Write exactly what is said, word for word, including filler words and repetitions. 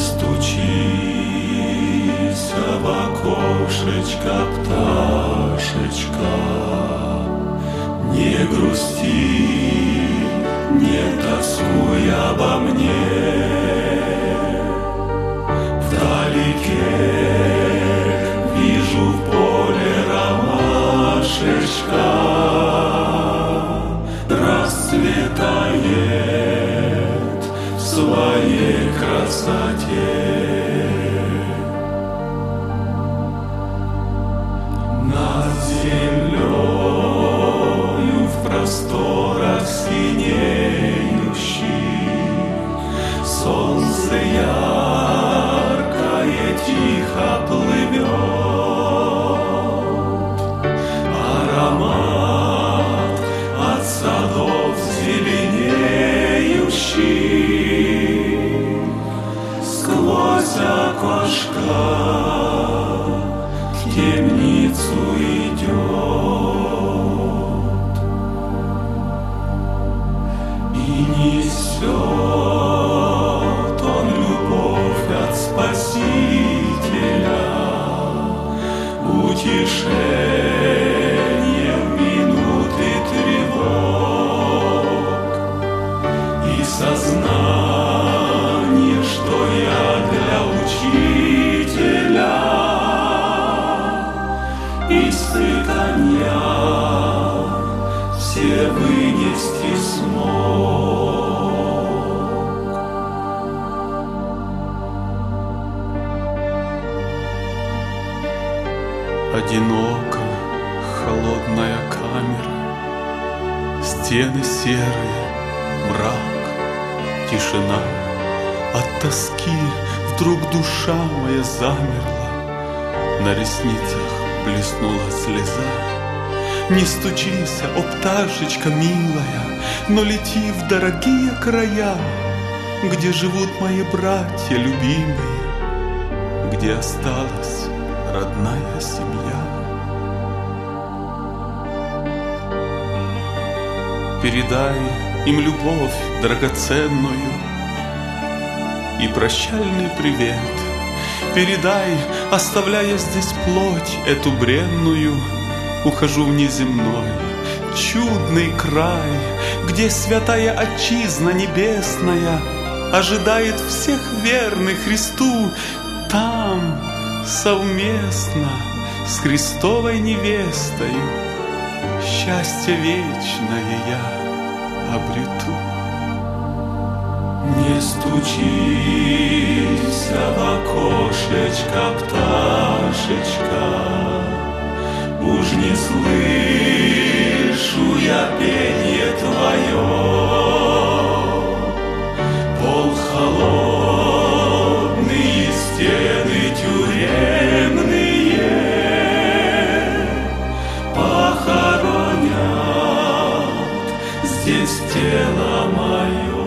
стучись в окошечко, пташечка, не грусти, не тоскуй обо мне. Вдалеке вижу в поле ромашечка, расцветает в своей красоте. Над землею в просторах синеющих солнце яркое тихо плывет. Аромат от садов зеленеющих сквозь окошко в темницу идет и несет он любовь от Спасителя, утешение в минуты тревог и сознание, что я для учителя испытания все вынести смог. Одиноко, холодная камера, стены серые, мрак, тишина. От тоски вдруг душа моя замерла, на ресницах блеснула слеза. Не стучись, о пташечка милая, но лети в дорогие края, где живут мои братья любимые, где осталась родная семья. Передай им любовь драгоценную и прощальный привет. Передай, оставляя здесь плоть эту бренную, ухожу в неземной, чудный край, где святая Отчизна небесная ожидает всех верных Христу. Там совместно с Христовой невестою счастье вечное я обрету. Не стучись в окошечко, пташечка, уж не слышу я пение твое. Пол холодные, стены тюремные похоронят здесь тело мое.